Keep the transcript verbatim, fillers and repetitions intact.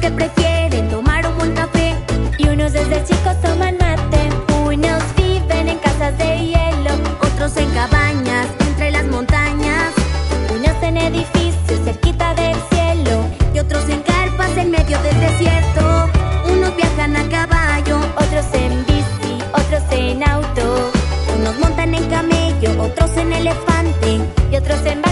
que prefieren tomar un buen café y unos desde chicos toman mate. Unos viven en casas de hielo, otros en cabañas entre las montañas. Unos en edificios cerquita del cielo y otros en carpas en medio del desierto. Unos viajan a caballo, otros en bici, otros en auto. Unos montan en camello, otros en elefante y otros en